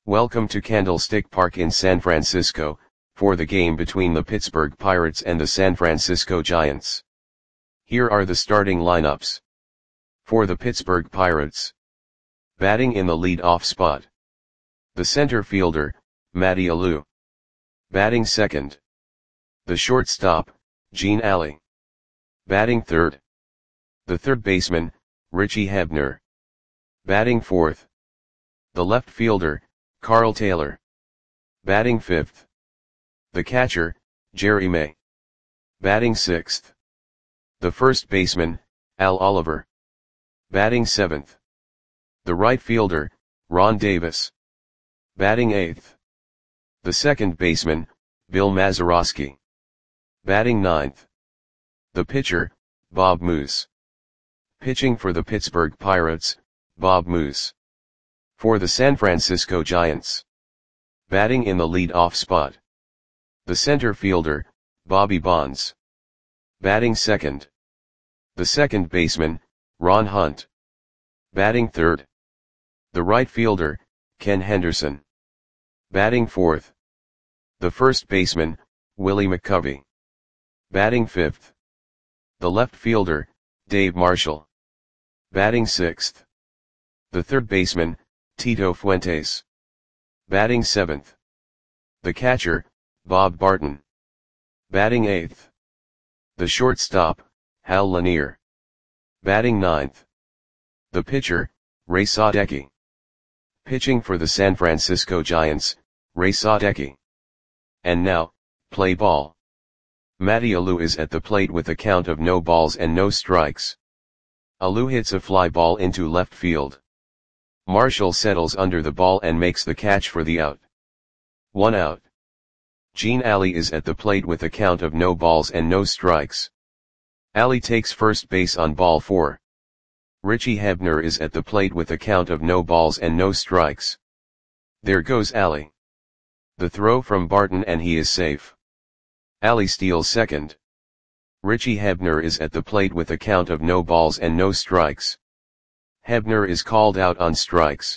Welcome to Candlestick Park in San Francisco, for the game between the Pittsburgh Pirates and the San Francisco Giants. Here are the starting lineups. For the Pittsburgh Pirates. Batting in the lead-off spot. The center fielder, Matty Alou. Batting second. The shortstop, Gene Alley. Batting third. The third baseman, Richie Hebner. Batting fourth. The left fielder, Carl Taylor. Batting fifth. The catcher, Jerry May. Batting sixth. The first baseman, Al Oliver. Batting seventh. The right fielder, Ron Davis. Batting eighth. The second baseman, Bill Mazeroski. Batting ninth. The pitcher, Bob Moose. Pitching for the Pittsburgh Pirates, Bob Moose. For the San Francisco Giants. Batting in the lead-off spot. The center fielder, Bobby Bonds. Batting second. The second baseman, Ron Hunt. Batting third. The right fielder, Ken Henderson. Batting fourth. The first baseman, Willie McCovey. Batting fifth. The left fielder, Dave Marshall. Batting sixth. The third baseman, Tito Fuentes. Batting seventh. The catcher, Bob Barton. Batting eighth. The shortstop, Hal Lanier. Batting ninth. The pitcher, Ray Sadecki. Pitching for the San Francisco Giants, Ray Sadecki. And now, play ball. Matty Alou is at the plate with a count of no balls and no strikes. Alou hits a fly ball into left field. Marshall settles under the ball and makes the catch for the out. 1 out. Gene Alley is at the plate with a count of no balls and no strikes. Alley takes first base on ball 4. Richie Hebner is at the plate with a count of no balls and no strikes. There goes Alley. The throw from Barton and he is safe. Alley steals second. Richie Hebner is at the plate with a count of no balls and no strikes. Hebner is called out on strikes.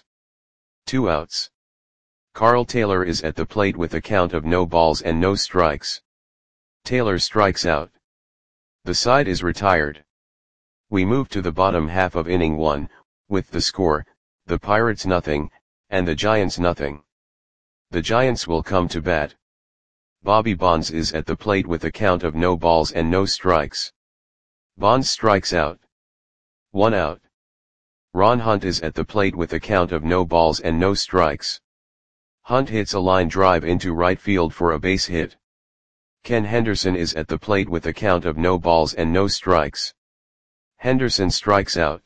2 outs. Carl Taylor is at the plate with a count of no balls and no strikes. Taylor strikes out. The side is retired. We move to the bottom half of inning 1, with the score, the Pirates nothing, and the Giants nothing. The Giants will come to bat. Bobby Bonds is at the plate with a count of no balls and no strikes. Bonds strikes out. 1 out. Ron Hunt is at the plate with a count of no balls and no strikes. Hunt hits a line drive into right field for a base hit. Ken Henderson is at the plate with a count of no balls and no strikes. Henderson strikes out.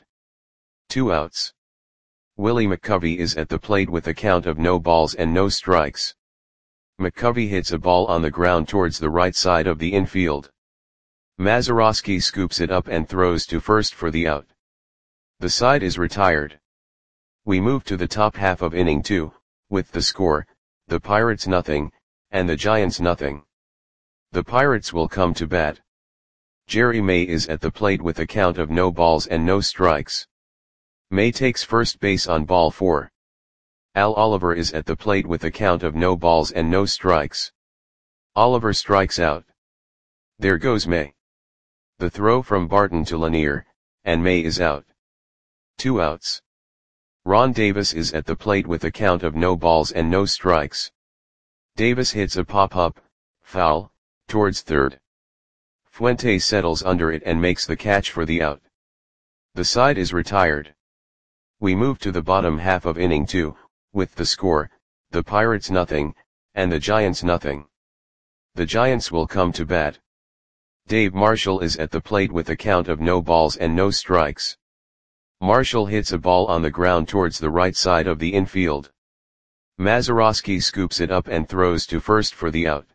2 outs. Willie McCovey is at the plate with a count of no balls and no strikes. McCovey hits a ball on the ground towards the right side of the infield. Mazeroski scoops it up and throws to first for the out. The side is retired. We move to the top half of inning 2, with the score, the Pirates nothing, and the Giants nothing. The Pirates will come to bat. Jerry May is at the plate with a count of no balls and no strikes. May takes first base on ball 4. Al Oliver is at the plate with a count of no balls and no strikes. Oliver strikes out. There goes May. The throw from Barton to Lanier, and May is out. 2 outs. Ron Davis is at the plate with a count of no balls and no strikes. Davis hits a pop-up, foul, towards third. Fuentes settles under it and makes the catch for the out. The side is retired. We move to the bottom half of inning 2, with the score, the Pirates nothing, and the Giants nothing. The Giants will come to bat. Dave Marshall is at the plate with a count of no balls and no strikes. Marshall hits a ball on the ground towards the right side of the infield. Mazeroski scoops it up and throws to first for the out.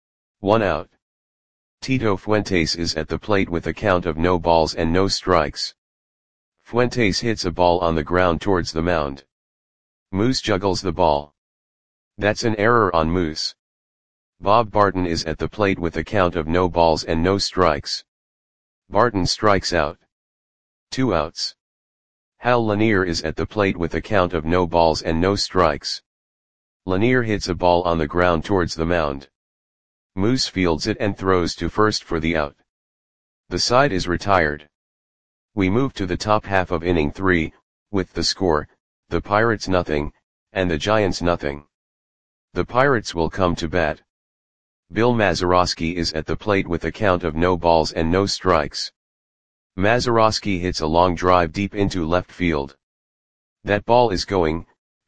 1 out. Tito Fuentes is at the plate with a count of no balls and no strikes. Fuentes hits a ball on the ground towards the mound. Moose juggles the ball. That's an error on Moose. Bob Barton is at the plate with a count of no balls and no strikes. Barton strikes out. 2 outs. Hal Lanier is at the plate with a count of no balls and no strikes. Lanier hits a ball on the ground towards the mound. Moose fields it and throws to first for the out. The side is retired. We move to the top half of inning 3, with the score, the Pirates nothing, and the Giants nothing. The Pirates will come to bat. Bill Mazeroski is at the plate with a count of no balls and no strikes. Mazeroski hits a long drive deep into left field. That ball is going,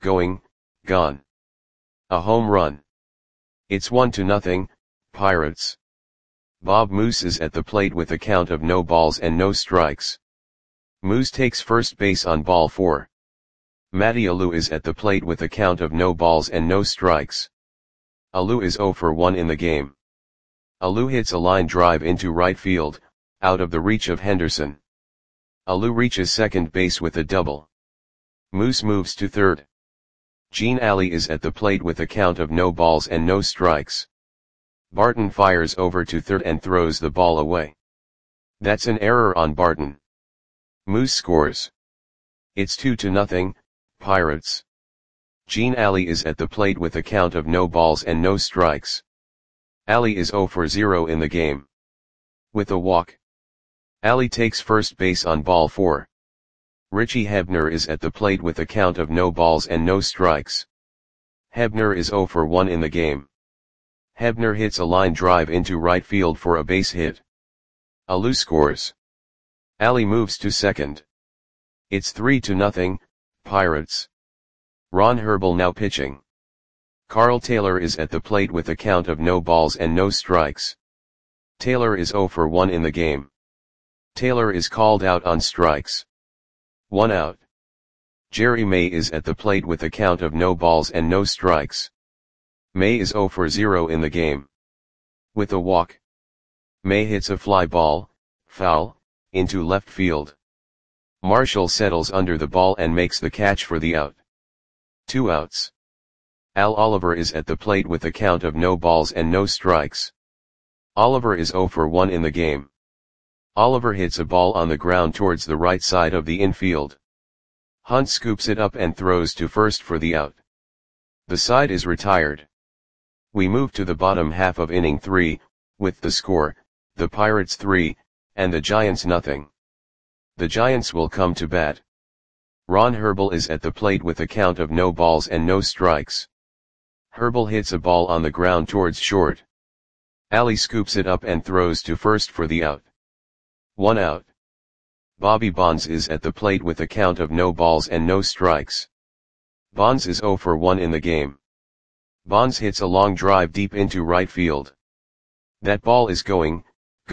gone. A home run. It's 1-0, Pirates. Bob Moose is at the plate with a count of no balls and no strikes. Moose takes first base on ball 4. Matty Alou is at the plate with a count of no balls and no strikes. Alou is 0 for 1 in the game. Alou hits a line drive into right field, out of the reach of Henderson. Alou reaches second base with a double. Moose moves to third. Gene Alley is at the plate with a count of no balls and no strikes. Barton fires over to third and throws the ball away. That's an error on Barton. Moose scores. It's 2-0, Pirates. Gene Alley is at the plate with a count of no balls and no strikes. Alley is 0 for 0 in the game. With a walk. Alley takes first base on ball 4. Richie Hebner is at the plate with a count of no balls and no strikes. Hebner is 0 for 1 in the game. Hebner hits a line drive into right field for a base hit. Alou scores. Alley moves to second. It's 3-0, Pirates. Ron Herbel now pitching. Carl Taylor is at the plate with a count of no balls and no strikes. Taylor is 0 for 1 in the game. Taylor is called out on strikes. 1 out. Jerry May is at the plate with a count of no balls and no strikes. May is 0 for 0 in the game. With a walk. May hits a fly ball, foul, into left field. Marshall settles under the ball and makes the catch for the out. 2 outs. Al Oliver is at the plate with a count of no balls and no strikes. Oliver is 0 for 1 in the game. Oliver hits a ball on the ground towards the right side of the infield. Hunt scoops it up and throws to first for the out. The side is retired. We move to the bottom half of inning 3, with the score, the Pirates 3, and the Giants nothing. The Giants will come to bat. Ron Herbel is at the plate with a count of no balls and no strikes. Herbel hits a ball on the ground towards short. Alley scoops it up and throws to first for the out. 1 out. Bobby Bonds is at the plate with a count of no balls and no strikes. Bonds is 0 for 1 in the game. Bonds hits a long drive deep into right field. That ball is going,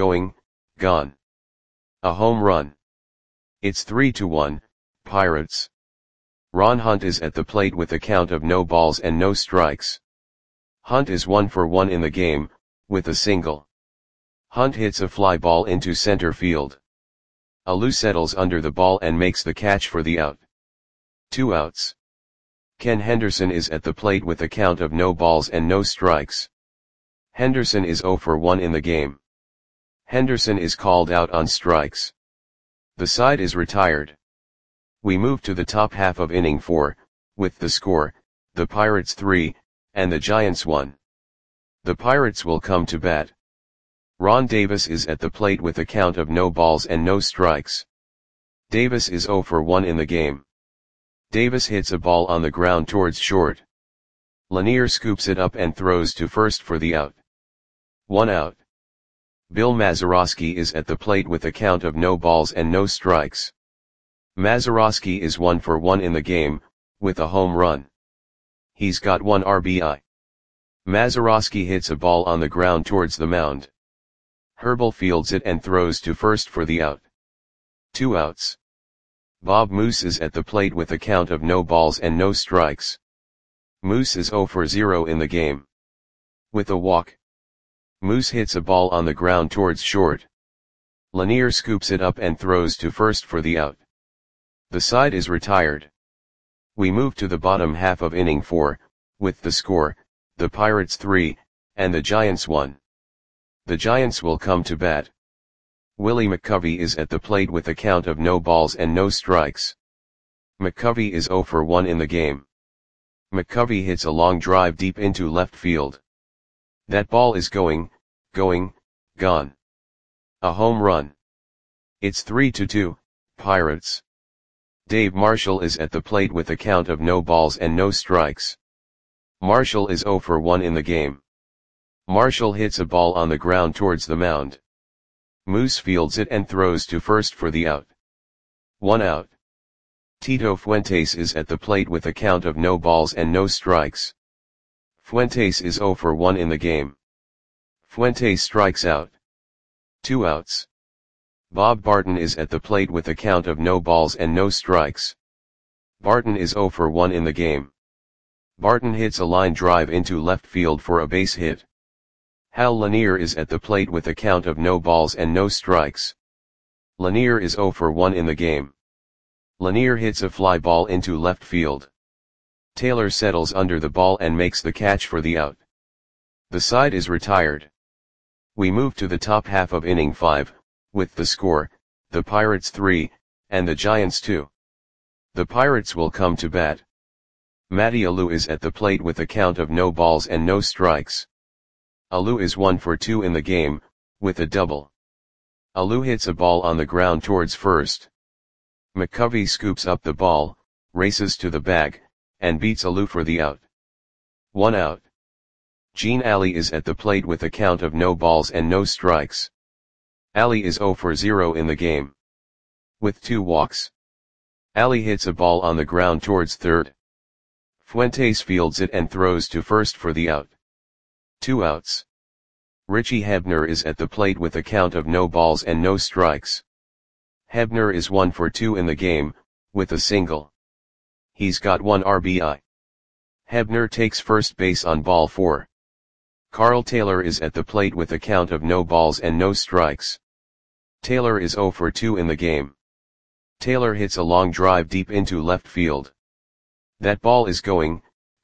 gone. A home run. It's 3-1, Pirates. Ron Hunt is at the plate with a count of no balls and no strikes. Hunt is 1 for 1 in the game, with a single. Hunt hits a fly ball into center field. Alou settles under the ball and makes the catch for the out. 2 outs. Ken Henderson is at the plate with a count of no balls and no strikes. Henderson is 0 for 1 in the game. Henderson is called out on strikes. The side is retired. We move to the top half of inning 4, with the score, the Pirates 3, and the Giants 1. The Pirates will come to bat. Ron Davis is at the plate with a count of no balls and no strikes. Davis is 0 for 1 in the game. Davis hits a ball on the ground towards short. Lanier scoops it up and throws to first for the out. 1 out. Bill Mazeroski is at the plate with a count of no balls and no strikes. Mazeroski is 1 for 1 in the game, with a home run. He's got 1 RBI. Mazeroski hits a ball on the ground towards the mound. Herbel fields it and throws to first for the out. 2 outs. Bob Moose is at the plate with a count of no balls and no strikes. Moose is 0 for 0 in the game. With a walk. Moose hits a ball on the ground towards short. Lanier scoops it up and throws to first for the out. The side is retired. We move to the bottom half of inning 4, with the score, the Pirates 3, and the Giants 1. The Giants will come to bat. Willie McCovey is at the plate with a count of no balls and no strikes. McCovey is 0 for 1 in the game. McCovey hits a long drive deep into left field. That ball is going, gone. A home run. It's 3-2, Pirates. Dave Marshall is at the plate with a count of no balls and no strikes. Marshall is 0 for 1 in the game. Marshall hits a ball on the ground towards the mound. Moose fields it and throws to first for the out. 1 out. Tito Fuentes is at the plate with a count of no balls and no strikes. Fuentes is 0 for 1 in the game. Fuentes strikes out. 2 outs. Bob Barton is at the plate with a count of no balls and no strikes. Barton is 0 for 1 in the game. Barton hits a line drive into left field for a base hit. Hal Lanier is at the plate with a count of no balls and no strikes. Lanier is 0 for 1 in the game. Lanier hits a fly ball into left field. Taylor settles under the ball and makes the catch for the out. The side is retired. We move to the top half of inning 5, with the score, the Pirates 3, and the Giants 2. The Pirates will come to bat. Matty Alou is at the plate with a count of no balls and no strikes. Alou is 1 for 2 in the game, with a double. Alou hits a ball on the ground towards first. McCovey scoops up the ball, races to the bag, and beats Alou for the out. 1 out. Gene Alley is at the plate with a count of no balls and no strikes. Alley is 0 for 0 in the game. With 2 walks. Alley hits a ball on the ground towards third. Fuentes fields it and throws to first for the out. 2 outs. Richie Hebner is at the plate with a count of no balls and no strikes. Hebner is 1 for 2 in the game, with a single. He's got 1 RBI. Hebner takes first base on ball 4. Carl Taylor is at the plate with a count of no balls and no strikes. Taylor is 0 for 2 in the game. Taylor hits a long drive deep into left field. That ball is going,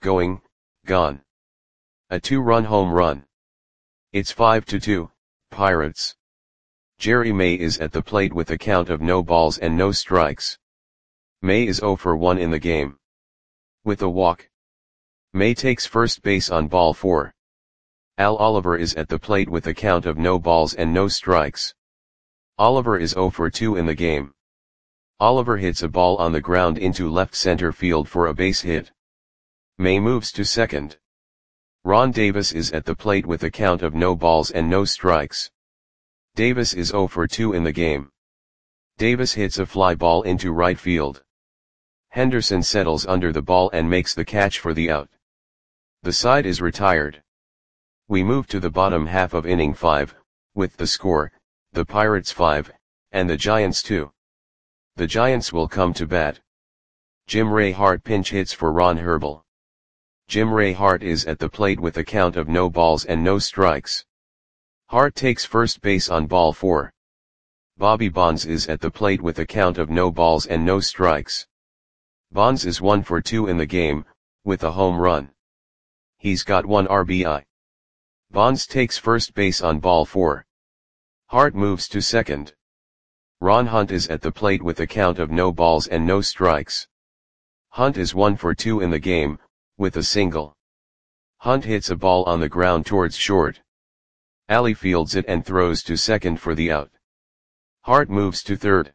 gone. A 2-run home run. It's 5-2, Pirates. Jerry May is at the plate with a count of no balls and no strikes. May is 0 for 1 in the game. With a walk. May takes first base on ball 4. Al Oliver is at the plate with a count of no balls and no strikes. Oliver is 0 for 2 in the game. Oliver hits a ball on the ground into left center field for a base hit. May moves to second. Ron Davis is at the plate with a count of no balls and no strikes. Davis is 0 for 2 in the game. Davis hits a fly ball into right field. Henderson settles under the ball and makes the catch for the out. The side is retired. We move to the bottom half of inning 5, with the score, the Pirates 5, and the Giants 2. The Giants will come to bat. Jim Ray Hart pinch hits for Ron Herbel. Jim Ray Hart is at the plate with a count of no balls and no strikes. Hart takes first base on ball 4. Bobby Bonds is at the plate with a count of no balls and no strikes. Bonds is 1 for 2 in the game, with a home run. He's got 1 RBI. Bonds takes first base on ball 4. Hart moves to second. Ron Hunt is at the plate with a count of no balls and no strikes. Hunt is 1 for 2 in the game, with a single. Hunt hits a ball on the ground towards short. Alley fields it and throws to second for the out. Hart moves to third.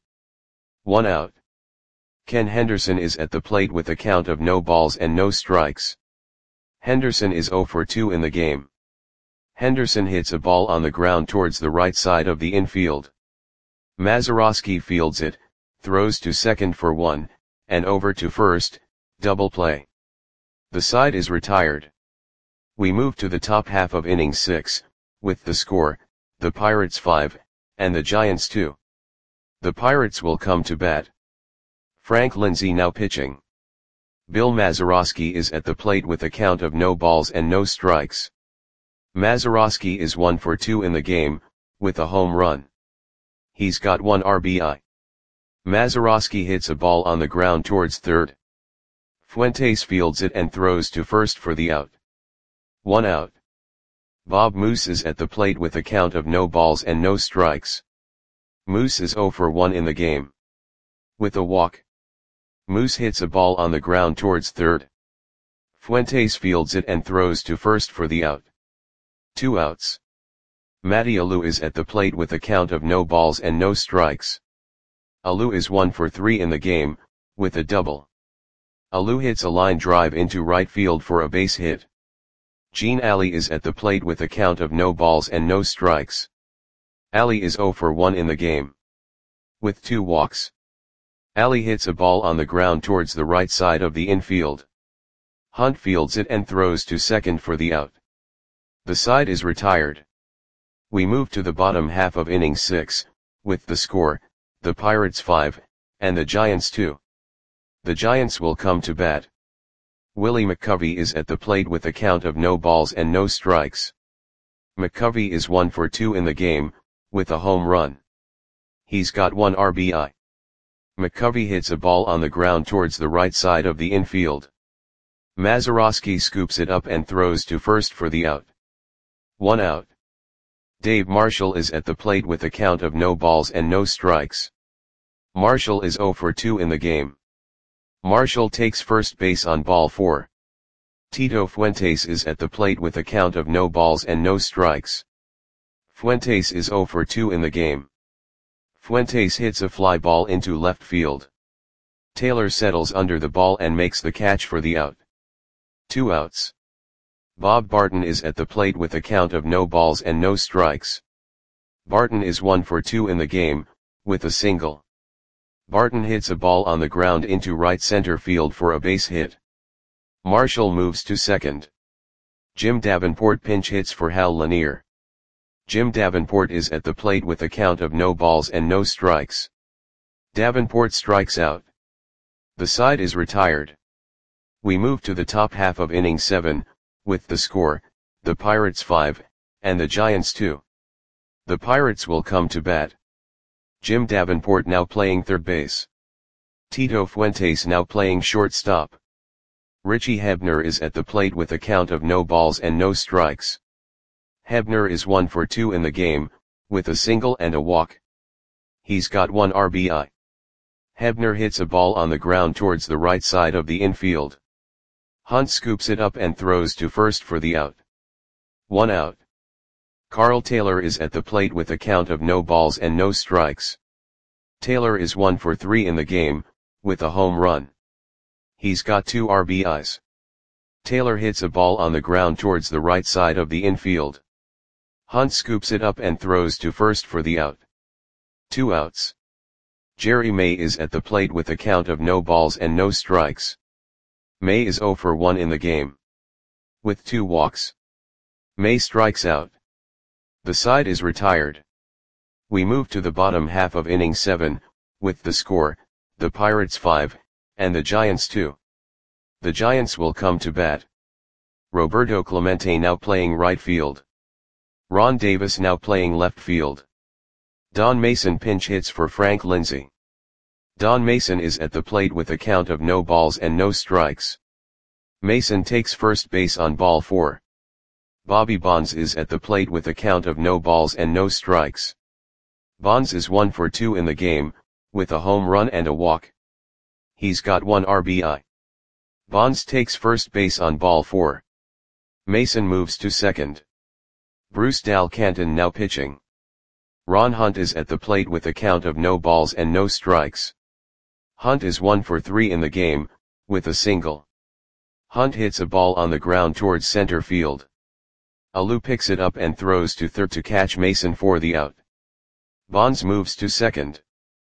1 out. Ken Henderson is at the plate with a count of no balls and no strikes. Henderson is 0 for 2 in the game. Henderson hits a ball on the ground towards the right side of the infield. Mazeroski fields it, throws to second for 1, and over to first, double play. The side is retired. We move to the top half of inning 6, with the score, the Pirates 5, and the Giants 2. The Pirates will come to bat. Frank Lindsay now pitching. Bill Mazeroski is at the plate with a count of no balls and no strikes. Mazeroski is 1 for 2 in the game, with a home run. He's got 1 RBI. Mazeroski hits a ball on the ground towards third. Fuentes fields it and throws to first for the out. 1 out. Bob Moose is at the plate with a count of no balls and no strikes. Moose is 0 for 1 in the game. With a walk. Moose hits a ball on the ground towards third. Fuentes fields it and throws to first for the out. 2 outs. Matty Alou is at the plate with a count of no balls and no strikes. Alou is 1 for 3 in the game, with a double. Alou hits a line drive into right field for a base hit. Gene Ali is at the plate with a count of no balls and no strikes. Ali is 0 for 1 in the game, with 2 walks. Ali hits a ball on the ground towards the right side of the infield. Hunt fields it and throws to second for the out. The side is retired. We move to the bottom half of inning 6, with the score, the Pirates 5, and the Giants 2. The Giants will come to bat. Willie McCovey is at the plate with a count of no balls and no strikes. McCovey is 1 for 2 in the game, with a home run. He's got 1 RBI. McCovey hits a ball on the ground towards the right side of the infield. Mazeroski scoops it up and throws to first for the out. 1 out. Dave Marshall is at the plate with a count of no balls and no strikes. Marshall is 0 for 2 in the game. Marshall takes first base on ball 4. Tito Fuentes is at the plate with a count of no balls and no strikes. Fuentes is 0 for 2 in the game. Fuentes hits a fly ball into left field. Taylor settles under the ball and makes the catch for the out. 2 outs. Bob Barton is at the plate with a count of no balls and no strikes. Barton is 1 for 2 in the game, with a single. Barton hits a ball on the ground into right center field for a base hit. Marshall moves to second. Jim Davenport pinch hits for Hal Lanier. Jim Davenport is at the plate with a count of no balls and no strikes. Davenport strikes out. The side is retired. We move to the top half of inning 7, with the score, the Pirates 5, and the Giants 2. The Pirates will come to bat. Jim Davenport now playing third base. Tito Fuentes now playing shortstop. Richie Hebner is at the plate with a count of no balls and no strikes. Hebner is 1 for 2 in the game, with a single and a walk. He's got 1 RBI. Hebner hits a ball on the ground towards the right side of the infield. Hunt scoops it up and throws to first for the out. 1 out. Carl Taylor is at the plate with a count of no balls and no strikes. Taylor is 1 for 3 in the game, with a home run. He's got 2 RBIs. Taylor hits a ball on the ground towards the right side of the infield. Hunt scoops it up and throws to first for the out. 2 outs. Jerry May is at the plate with a count of no balls and no strikes. May is 0 for 1 in the game, with 2 walks. May strikes out. The side is retired. We move to the bottom half of inning 7, with the score, the Pirates 5, and the Giants 2. The Giants will come to bat. Roberto Clemente now playing right field. Ron Davis now playing left field. Don Mason pinch hits for Frank Lindsay. Don Mason is at the plate with a count of no balls and no strikes. Mason takes first base on ball 4. Bobby Bonds is at the plate with a count of no balls and no strikes. Bonds is 1 for 2 in the game, with a home run and a walk. He's got 1 RBI. Bonds takes first base on ball 4. Mason moves to second. Bruce Dal Canton now pitching. Ron Hunt is at the plate with a count of no balls and no strikes. Hunt is 1 for 3 in the game, with a single. Hunt hits a ball on the ground towards center field. Alou picks it up and throws to third to catch Mason for the out. Bonds moves to second.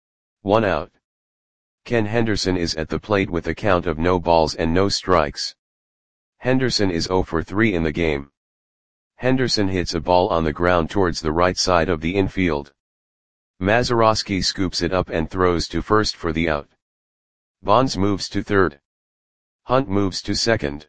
1 out. Ken Henderson is at the plate with a count of no balls and no strikes. Henderson is 0 for 3 in the game. Henderson hits a ball on the ground towards the right side of the infield. Mazeroski scoops it up and throws to first for the out. Bonds moves to third. Hunt moves to second.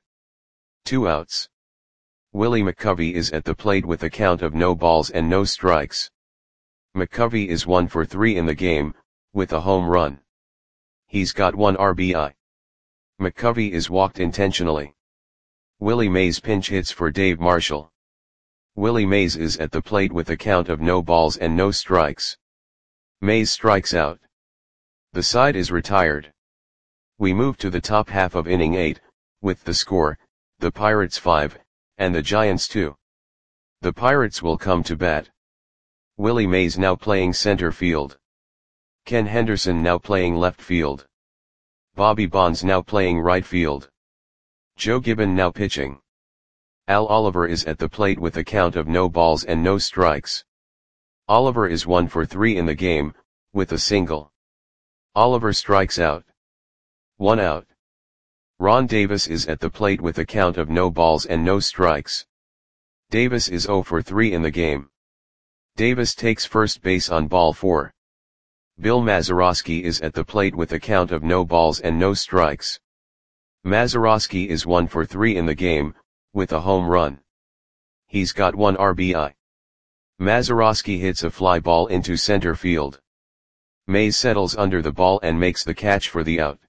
2 outs. Willie McCovey is at the plate with a count of no balls and no strikes. McCovey is 1 for 3 in the game, with a home run. He's got 1 RBI. McCovey is walked intentionally. Willie Mays pinch hits for Dave Marshall. Willie Mays is at the plate with a count of no balls and no strikes. Mays strikes out. The side is retired. We move to the top half of inning 8, with the score, the Pirates 5, and the Giants 2. The Pirates will come to bat. Willie Mays now playing center field. Ken Henderson now playing left field. Bobby Bonds now playing right field. Joe Gibbon now pitching. Al Oliver is at the plate with a count of no balls and no strikes. Oliver is 1 for 3 in the game, with a single. Oliver strikes out. 1 out. Ron Davis is at the plate with a count of no balls and no strikes. Davis is 0 for 3 in the game. Davis takes first base on ball 4. Bill Mazeroski is at the plate with a count of no balls and no strikes. Mazeroski is 1 for 3 in the game, with a home run. He's got 1 RBI. Mazeroski hits a fly ball into center field. Mays settles under the ball and makes the catch for the out.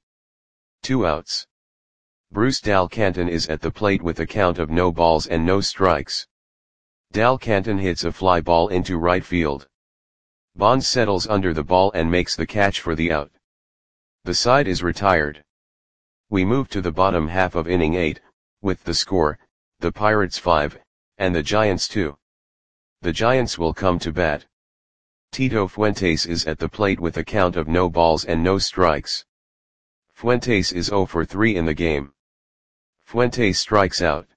2 outs. Bruce Dal Canton is at the plate with a count of no balls and no strikes. Dal Canton hits a fly ball into right field. Bonds settles under the ball and makes the catch for the out. The side is retired. We move to the bottom half of inning 8, with the score, the Pirates 5, and the Giants 2. The Giants will come to bat. Tito Fuentes is at the plate with a count of no balls and no strikes. Fuentes is 0 for 3 in the game. Fuentes strikes out.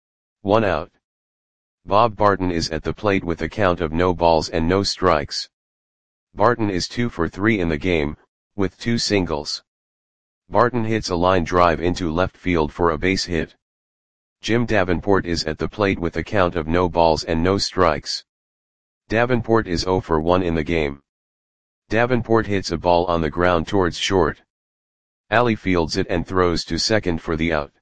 1 out. Bob Barton is at the plate with a count of no balls and no strikes. Barton is 2 for 3 in the game, with 2 singles. Barton hits a line drive into left field for a base hit. Jim Davenport is at the plate with a count of no balls and no strikes. Davenport is 0 for 1 in the game. Davenport hits a ball on the ground towards short. Alley fields it and throws to second for the out.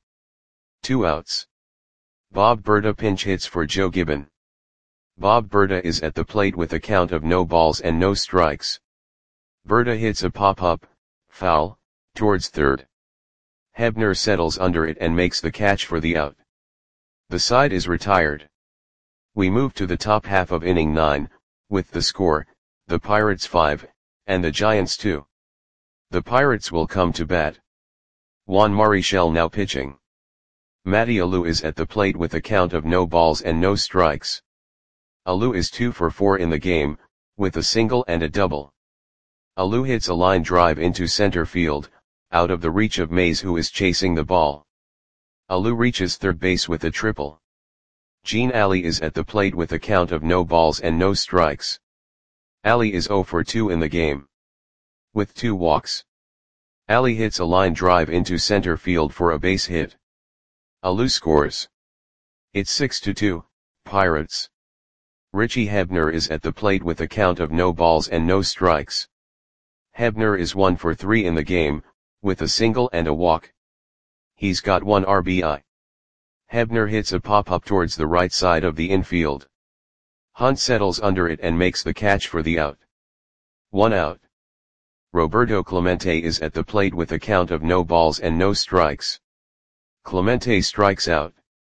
2 outs. Bob Berta pinch hits for Joe Gibbon. Bob Berta is at the plate with a count of no balls and no strikes. Berta hits a pop-up, foul, towards third. Hebner settles under it and makes the catch for the out. The side is retired. We move to the top half of inning 9, with the score, the Pirates 5, and the Giants 2. The Pirates will come to bat. Juan Marichal now pitching. Matty Alou is at the plate with a count of no balls and no strikes. Alou is 2 for 4 in the game, with a single and a double. Alou hits a line drive into center field, out of the reach of Mays who is chasing the ball. Alou reaches third base with a triple. Gene Alley is at the plate with a count of no balls and no strikes. Alley is 0 for 2 in the game. With 2 walks. Alley hits a line drive into center field for a base hit. Alou scores. It's 6-2, Pirates. Richie Hebner is at the plate with a count of no balls and no strikes. Hebner is 1 for 3 in the game, with a single and a walk. He's got 1 RBI. Hebner hits a pop-up towards the right side of the infield. Hunt settles under it and makes the catch for the out. 1 out. Roberto Clemente is at the plate with a count of no balls and no strikes. Clemente strikes out.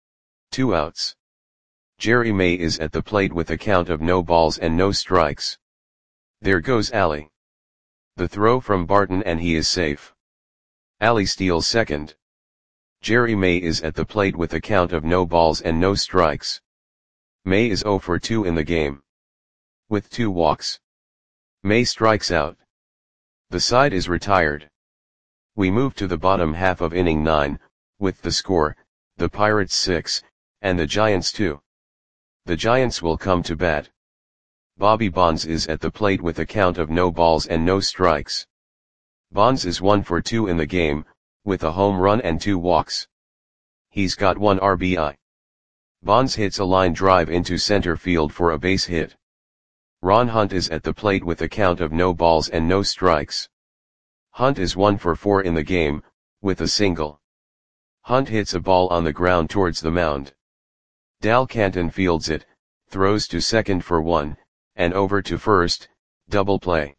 2 outs. Jerry May is at the plate with a count of no balls and no strikes. There goes Alley. The throw from Barton and he is safe. Alley steals second. Jerry May is at the plate with a count of no balls and no strikes. May is 0 for 2 in the game. With 2 walks. May strikes out. The side is retired. We move to the bottom half of inning 9, with the score, the Pirates 6, and the Giants 2. The Giants will come to bat. Bobby Bonds is at the plate with a count of no balls and no strikes. Bonds is 1 for 2 in the game, with a home run and 2 walks. He's got 1 RBI. Bonds hits a line drive into center field for a base hit. Ron Hunt is at the plate with a count of no balls and no strikes. Hunt is 1 for 4 in the game, with a single. Hunt hits a ball on the ground towards the mound. Dal Canton fields it, throws to second for 1, and over to first, double play.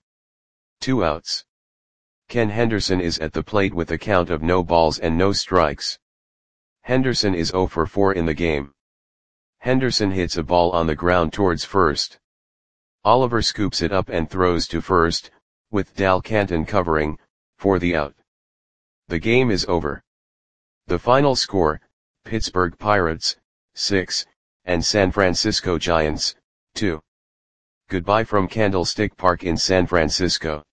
2 outs. Ken Henderson is at the plate with a count of no balls and no strikes. Henderson is 0 for 4 in the game. Henderson hits a ball on the ground towards first. Oliver scoops it up and throws to first, with Dal Canton covering, for the out. The game is over. The final score, Pittsburgh Pirates, 6, and San Francisco Giants, 2. Goodbye from Candlestick Park in San Francisco.